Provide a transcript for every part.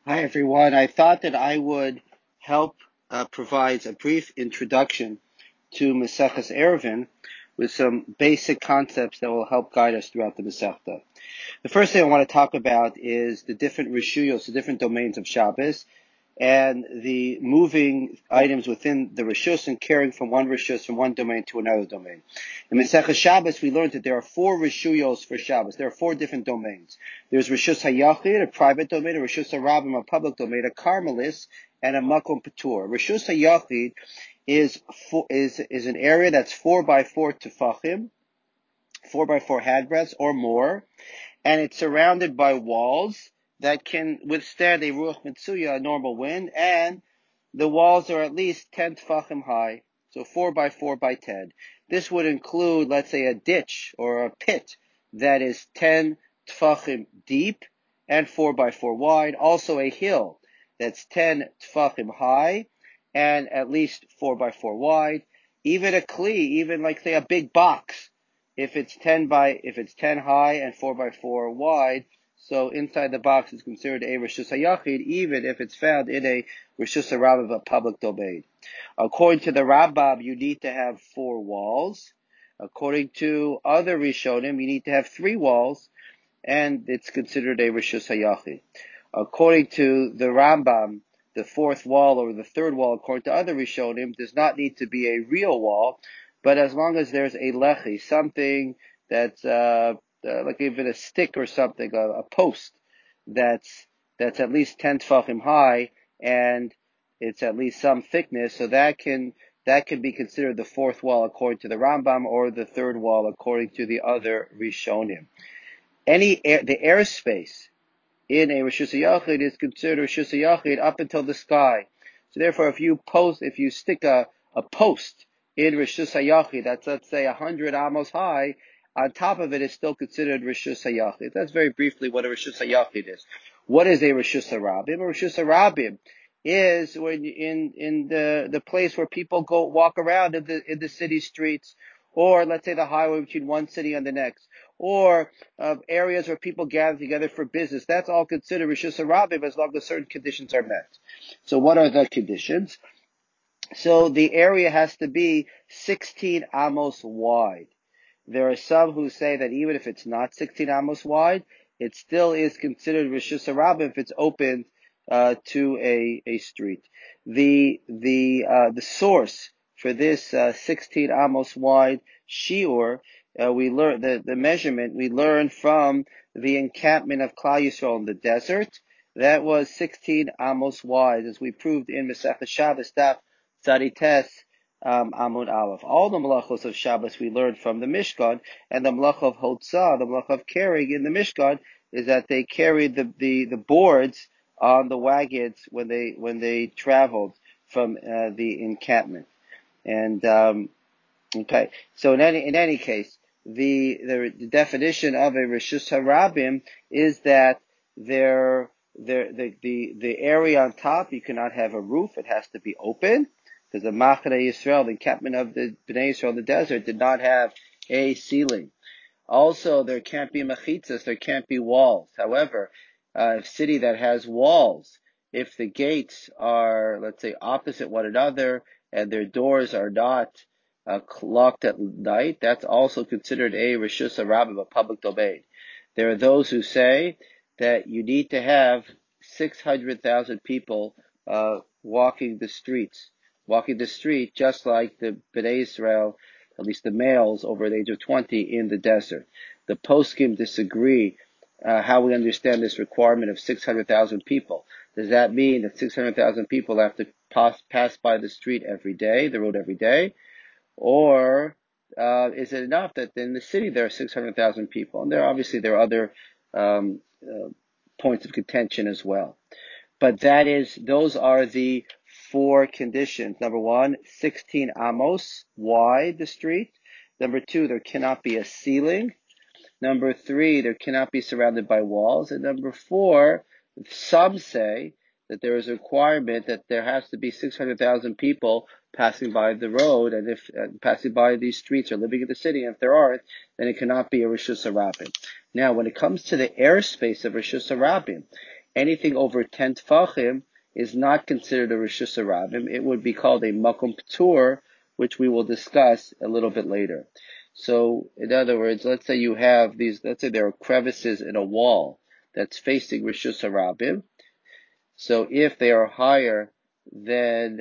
Hi, everyone. I thought that I would help provide a brief introduction to Maseches Eruvin with some basic concepts that will help guide us throughout the Masechta. The first thing I want to talk about is the different rishuyos, the different domains of Shabbos, and the moving items within the rishus and carrying from one rishus from one domain to another domain. In Masechah Shabbos, we learned that there are four rishuyos for Shabbos. There are four different domains. There's rishus hayachid, a private domain, a rishus harabim, a public domain, a karmelis, and a makom patur. Rishus hayachid is an area that's 4 by 4 tefachim, 4 by 4 handbreadths or more, and it's surrounded by walls that can withstand a ruach mitsuya, a normal wind, and the walls are at least 10 tefachim high, so 4 by 4 by 10. This would include, let's say, a ditch or a pit that is 10 tefachim deep and 4 by 4 wide. Also a hill that's 10 tefachim high and at least 4 by 4 wide. Even a kli, even like say a big box, if it's 10 high and 4 by 4 wide, so inside the box is considered a rishus hayachid, even if it's found in a rishus harabim, a public domain. According to the Rambam, you need to have 4 walls. According to other Rishonim, you need to have 3 walls, and it's considered a rishus hayachid. According to the Rambam, the fourth wall or the third wall, according to other Rishonim, does not need to be a real wall, but as long as there's a lechi, something that's like even a stick or something, a post that's at least 10 tefachim high and it's at least some thickness, so that can be considered the fourth wall according to the Rambam, or the third wall according to the other Rishonim. The airspace in a Rishus Yachid is considered Rishus Yachid up until the sky. So therefore, if you stick a post in Rishus Yachid that's, let's say, 100 amos high, on top of it is still considered Rishus Yachid. That's very briefly what a Rishus Yachid is. What is a Rishus Harabim? A Rishus Harabim is when in the place where people go walk around in the city streets, or let's say the highway between one city and the next, or areas where people gather together for business. That's all considered Rishus Harabim as long as certain conditions are met. So what are the conditions? So the area has to be 16 amos wide. There are some who say that even if it's not 16 amos wide, it still is considered Rishus Harabim if it's open to a street. The source for this 16 amos wide shiur, we learn the measurement we learned from the encampment of Klal Yisrael in the desert. That was 16 amos wide, as we proved in Masechah Shabbos Daf Tzadites Amud Aleph. All the malachos of Shabbos we learned from the Mishkan, and the malach of Hotzah, the malach of carrying in the Mishkan, is that they carried the boards on the wagons when they traveled from the encampment. And okay, so in any case, the definition of a Rishus Harabim is that the area on top, you cannot have a roof; it has to be open, because the Machane Yisrael, the encampment of the Bnei Yisrael in the desert, did not have a ceiling. Also, there can't be mechitzas, there can't be walls. However, a city that has walls, if the gates are, let's say, opposite one another and their doors are not locked at night, that's also considered a Rishus Harabim, a public domain. There are those who say that you need to have 600,000 people walking the street, just like the Bnei Israel, at least the males over the age of 20 in the desert. The poskim disagree how we understand this requirement of 600,000 people. Does that mean that 600,000 people have to pass by the road every day? Or is it enough that in the city there are 600,000 people? And there are other points of contention as well. But those are the four conditions. Number one, 16 amos wide the street. Number two, there cannot be a ceiling. Number three, there cannot be surrounded by walls. And number four, some say that there is a requirement that there has to be 600,000 people passing by the road, and if passing by these streets or living in the city, and if there aren't, then it cannot be a Rishus Harabim. Now, when it comes to the airspace of Rishus Harabim, anything over 10 tfachim is not considered a Rishus Harabim. It would be called a Makom P'tur, which we will discuss a little bit later. So, in other words, let's say you have let's say there are crevices in a wall that's facing Rishus Harabim. So if they are higher than,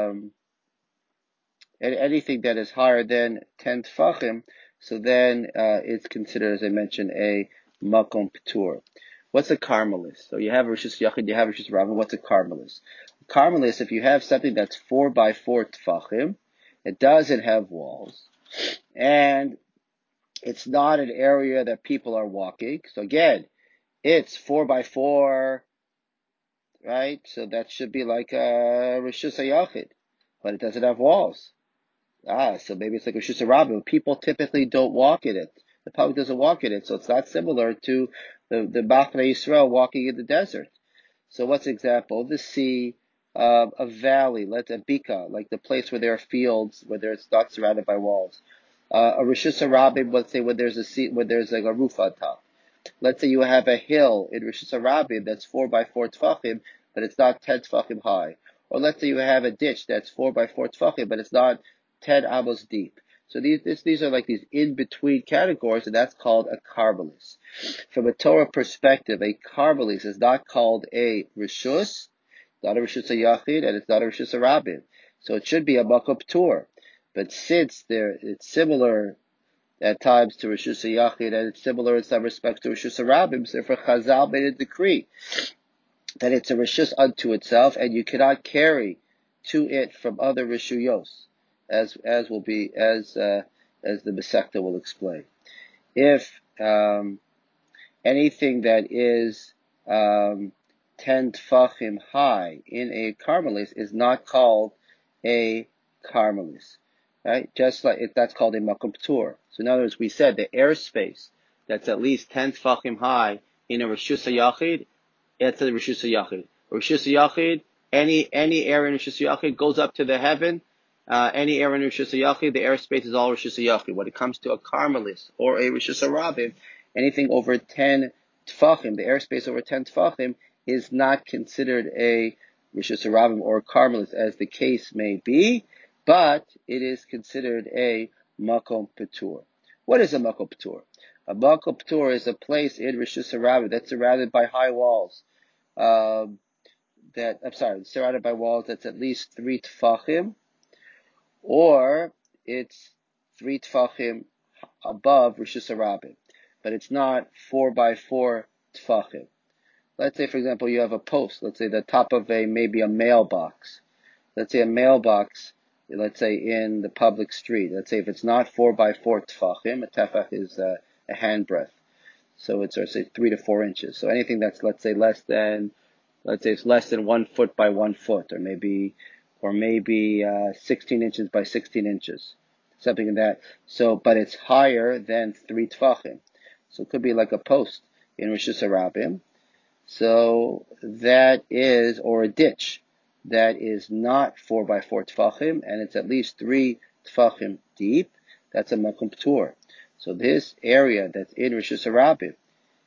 anything that is higher than 10 tfachim, so then it's considered, as I mentioned, a Makom P'tur. What's a Carmelis? So you have Rishus Yachid, you have Rishus Harabim. What's a Carmelis? Carmelis, if you have something that's 4 by 4 tfachim, it doesn't have walls, and it's not an area that people are walking. So again, it's 4 by 4, right? So that should be like a Rishus Yachid, but it doesn't have walls. So maybe it's like Rishus Harabim. People typically don't walk in it. The public doesn't walk in it, so it's not similar to the Bachnei Yisrael walking in the desert. So what's an example? The sea, a valley, a bika, like the place where there are fields, where it's not surrounded by walls. A Rishus Harabim, let's say where there's a sea, where there's like a roof on top. Let's say you have a hill in Rishus Harabim that's 4 by 4 tfachim, but it's not 10 tfachim high. Or let's say you have a ditch that's 4 by 4 tfachim, but it's not 10 amos deep. So these are like these in-between categories, and that's called a Carmelis. From a Torah perspective, a Carmelis is not called a Rishus, not a Rishus Yachid, and it's not a Rishus Harabim. So it should be a Makom P'tur. But since it's similar at times to Rishus Yachid, and it's similar in some respects to Rishus Harabim, so therefore Chazal made a decree that it's a Rishus unto itself, and you cannot carry to it from other Rishuyos, as the Masechta will explain. If anything that is 10 tfachim high in a Carmelis is not called a Carmelis, right? Just like that's called a Makom P'tur. So in other words, we said the airspace that's at least 10 tfachim high in a Rishus Yachid, it's a Rishus Yachid. Rishus Yachid, any area in Rishus Yachid goes up to the heaven. Any area in Rishus Yachid, the airspace is all Rishus Yachid. When it comes to a Carmelis or a Rishus Harabim, anything over 10 tfachim, the airspace over 10 tfachim, is not considered a Rishus Harabim or a Carmelis, as the case may be, but it is considered a Makom P'tur. What is a Makom P'tur? A Makom P'tur is a place in Rishus Harabim that's surrounded by high walls. Surrounded by walls that's at least 3 tfachim, or it's 3 tfachim above Rishus Harabim, but it's not 4 by 4 tfachim. Let's say, for example, you have a post. Let's say the top of maybe a mailbox. Let's say a mailbox, let's say in the public street. Let's say if it's not 4 by 4 tfachim, a tefach is a handbreadth. So it's, say, 3 to 4 inches. So anything that's, let's say it's less than 1 foot by 1 foot, or maybe 16 inches by 16 inches, something like that. So, but it's higher than 3 tfachim. So it could be like a post in Rishus Harabim. So that is, or a ditch that is not 4 by 4 tfachim, and it's at least 3 tfachim deep. That's a Makom P'tur. So this area that's in Rishus Harabim,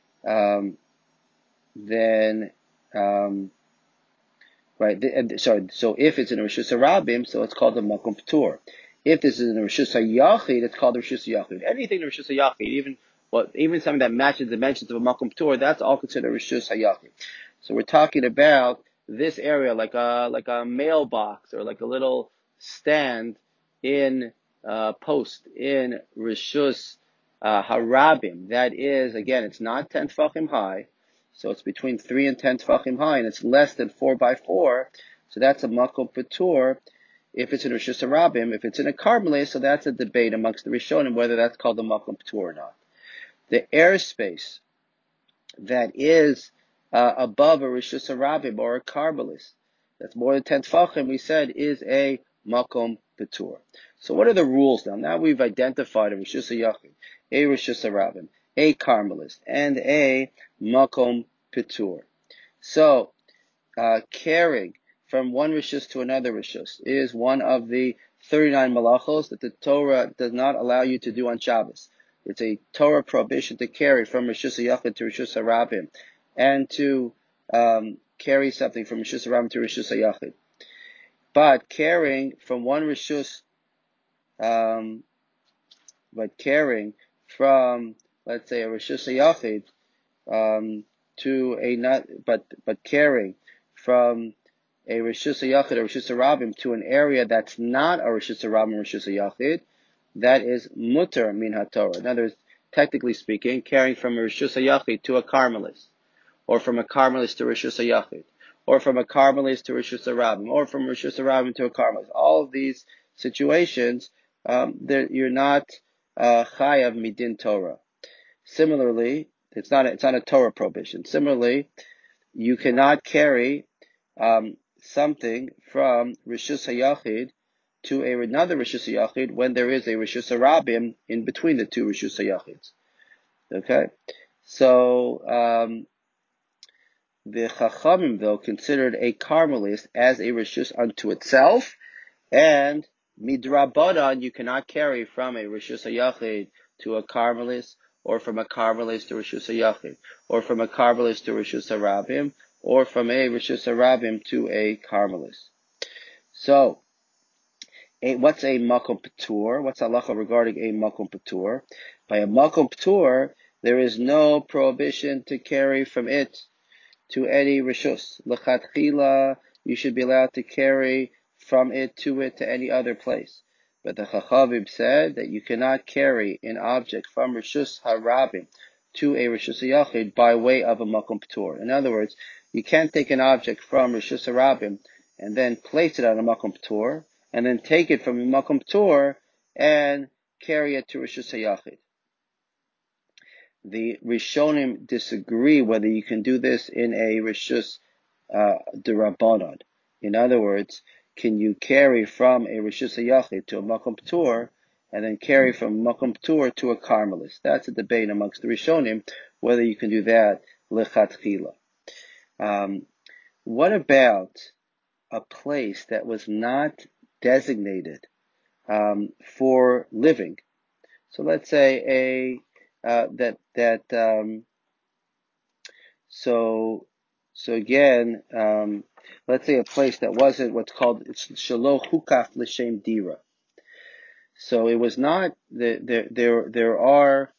so if it's in a Rishus Harabim, so it's called a Makom P'tur. If this is in a Rishus Yachid, it's called a Rishus Yachid. Anything in Rishus Yachid, even something that matches the dimensions of a Makom P'tur, that's all considered Rishus Yachid. So we're talking about this area, like a mailbox or like a little stand in post in Rishus Harabim. That is, again, it's not 10 tfachim high. So it's between 3 and 10 tfachim high, and it's less than 4 by 4. So that's a Makom P'tur. If it's in Rishus Harabim, if it's in a Carmelis, so that's a debate amongst the Rishonim whether that's called a Makom P'tur or not. The airspace that is above a Rishus Harabim or a Carmelis, that's more than 10 tfachim, we said, is a Makom P'tur. So what are the rules now? Now we've identified a Rishus Yachid, a Rishus Harabim, a Carmelis, and a Makom P'tur. So, carrying from one Rishus to another Rishus is one of the 39 malachos that the Torah does not allow you to do on Shabbos. It's a Torah prohibition to carry from Rishus Yachid to Rishus Harabim, and to carry something from Rishus Harabim to Rishus HaYachid. But carrying from one Rishus, let's say, a Rishus HaYachid, to a not, but carrying from a Rishus HaYachid or Rishus Harabim to an area that's not a Rishus Harabim or Rishus HaYachid, that is mutter min haTorah. In other words, technically speaking, carrying from a Rishus HaYachid to a Carmelis, or from a Carmelis to Rishus HaYachid, or from a Carmelis to Rishus Harabim, or from Rishus Harabim to a Carmelis. All of these situations, you're not chayav midin Torah. Similarly, it's not a Torah prohibition. Similarly, you cannot carry something from Rishus HaYachid to another Rishus HaYachid when there is a Rishus Harabim in between the two Rishus HaYachids. Okay? So, the Chachamim, though, considered a Carmelist as a Rishus unto itself, and Midrabanan, you cannot carry from a Rishus HaYachid to a Carmelist, or from a Carmelist to Rishus HaYachid, or from a Carmelist to Rishus Harabim, or from a Rishus Harabim to a Carmelist. So, what's a Makom Patur? What's halacha regarding a Makom Patur? By a Makom Patur, there is no prohibition to carry from it to any Rishus. L'chatchila, you should be allowed to carry from it to any other place. But the Chachavim said that you cannot carry an object from Rishus Harabim to a Rishus HaYachid by way of a Makom Patur. In other words, you can't take an object from Rishus Harabim and then place it on a Makom Patur, and then take it from a Makom Patur and carry it to Rishus HaYachid. The Rishonim disagree whether you can do this in a Rishus D'Rabbanan. In other words, can you carry from a Rishus HaYachid to a Makom Patur, and then carry from Makom Patur to a Carmelist? That's a debate amongst the Rishonim, whether you can do that lechatchila. What about a place that was not designated for living? So let's say so again, let's say a place that wasn't what's called shelo hukaf l'shem dira. So it was not there are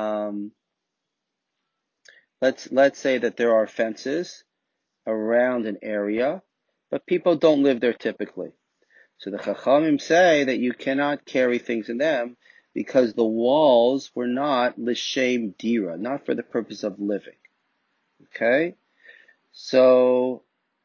let's say that there are fences around an area, but people don't live there typically. So the Chachamim say that you cannot carry things in them because the walls were not l'shem dira, not for the purpose of living. Okay, so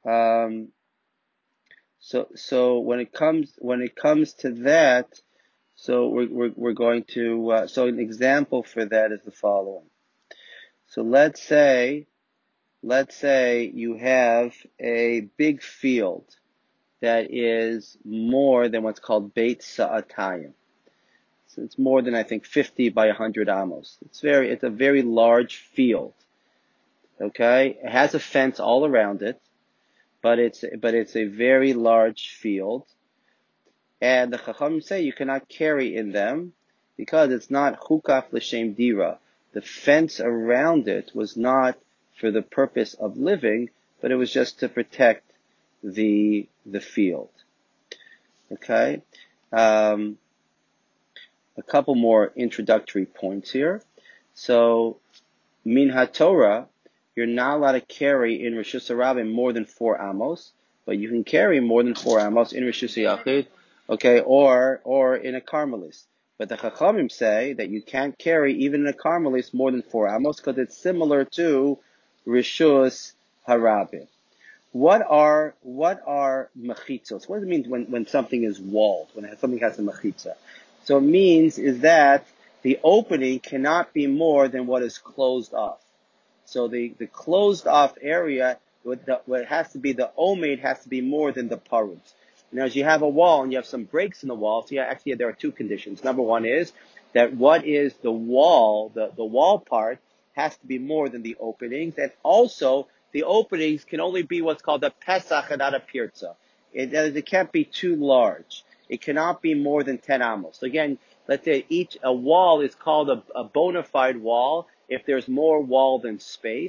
so when it comes to that, so we're going to so an example for that is the following. So let's say you have a big field that is more than what's called Beit Sa'atayim. So it's more than, I think, 50 by 100 amos. It's a very large field. Okay, it has a fence all around it, but it's a very large field, and the Chachamim say you cannot carry in them because it's not chukaf l'shem dira. The fence around it was not for the purpose of living, but it was just to protect the field. Okay, a couple more introductory points here. So, min haTorah, you're not allowed to carry in Rishus Harabim more than 4 amos, but you can carry more than 4 amos in Rishus HaYachid, okay, or in a Carmelis. But the Chachamim say that you can't carry even in a Carmelis more than 4 amos because it's similar to Rishus Harabim. What are mechitzos? What does it mean when something is walled, when something has a mechitza? So it means is that the opening cannot be more than what is closed off. So the closed off area, what has to be, the omed has to be more than the parutz. Now, as you have a wall and you have some breaks in the wall, so there are 2 conditions. Number one is that what is the wall, the wall part has to be more than the openings, and also the openings can only be what's called a pesach and not a pirza. It can't be too large. It cannot be more than 10 amos. So again, let's say a wall is called a bona fide wall if there's more wall than space.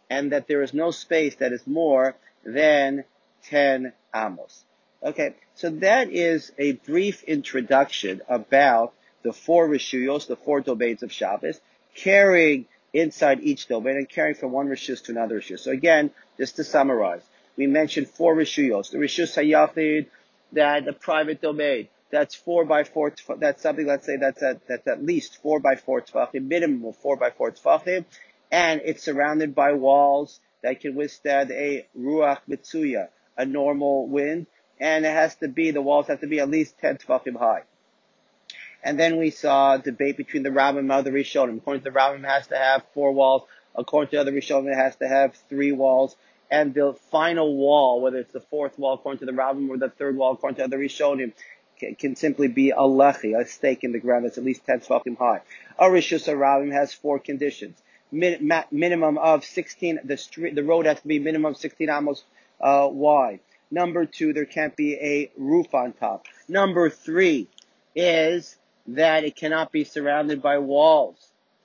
and that there is no space that is more than 10 amos. Okay, so that is a brief introduction about the four rishuyos, the four domains of Shabbos, carrying inside each domain and carrying from one rishus to another rishus. So again, just to summarize, we mentioned four rishuyos. The rishus hayachid, that the private domain, that's 4 by 4. That's something. Let's say that's at least 4 by 4 tefachim, minimum of 4 by 4 tefachim, and it's surrounded by walls that can withstand a ruach mitzuya, a normal wind, and the walls have to be at least 10 tefachim high. And then we saw a debate between the Rambam and other Rishonim. According to the Rambam, it has to have 4 walls. According to the other Rishonim, it has to have 3 walls. And the final wall, whether it's the 4th wall according to the Rambam or the 3rd wall according to the other Rishonim, can simply be a lechi, a stake in the ground that's at least 10 tefachim high. A Rishus Rambam has 4 conditions. Minimum of 16, the road has to be minimum of 16 amos wide. Number 2, there can't be a roof on top. Number 3 is that it cannot be surrounded by walls.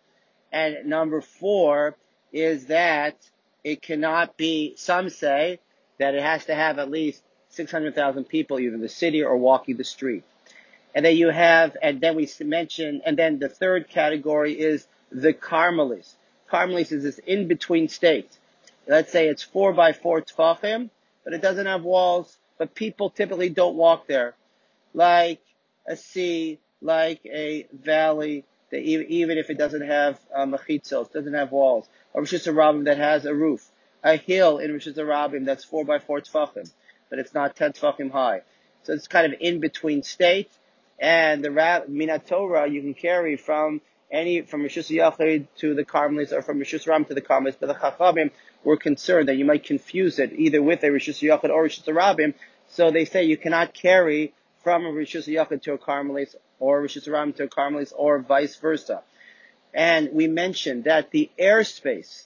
And number 4 is that it cannot be, some say that it has to have at least 600,000 people either in the city or walking the street. And then we mentioned, and then the 3rd category is the Carmelis. Carmelis is this in-between state. Let's say it's 4 by 4 tefachim, but it doesn't have walls, but people typically don't walk there. Like a sea, like a valley, that even if it doesn't have mechitzos, doesn't have walls. Or Rishus Harabim that has a roof. A hill in Rishus Harabim that's 4 by 4 tefachim, but it's not 10 tefachim high. So it's kind of in between state. And the Minat Torah you can carry from Rishus Yachid to the Carmelis or from Rishus Harabim to the Carmelis, but the Chachamim were concerned that you might confuse it either with a Rishus Yachid or Rishus Harabim. So they say you cannot carry from a Rishus Yachid to a Carmelis or Rishus Harabim to a Carmelis or vice versa. And we mentioned that the airspace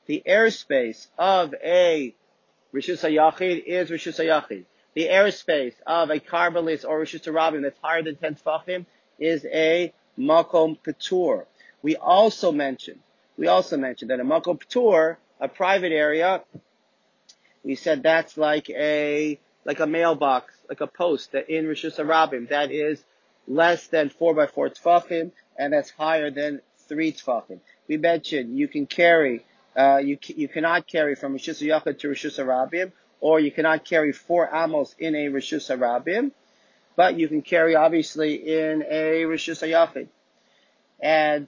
of a Rishus Yachid is Rishus Yachid. The airspace of a Carmelis or Rishus Harabim that's higher than 10 tefachim is a Makom Patur. We also mentioned that a Makom Patur, a private area, we said that's like a mailbox, like a post that in Rishus Harabim that is less than 4 by 4 tefachim and that's higher than 3 tefachim. We mentioned you can carry, you cannot carry from Rishus Yachid to Rishus Harabim, or you cannot carry 4 amos in a Rishus Harabim, but you can carry obviously in a Rishus Yachid. And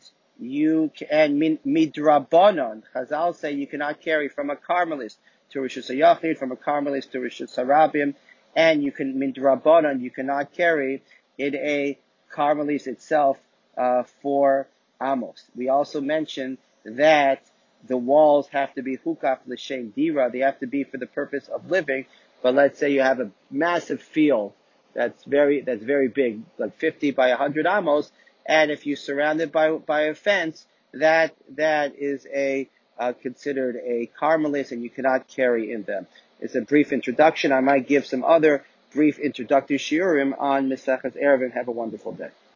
midrabanan, Chazal say you cannot carry from a Carmelis to Rishus Yachid, from a Carmelis to Rishus Harabim, and midrabanan, you cannot carry in a Carmelis itself 4 amos. We also mentioned that the walls have to be hukaf l'shem dira. They have to be for the purpose of living. But let's say you have a massive field that's very big, like 50 by 100 amos, and if you surround it by a fence, that is considered a Carmelis, and you cannot carry in them. It's a brief introduction. I might give some other brief introductory shiurim on Maseches Eruvin. Have a wonderful day.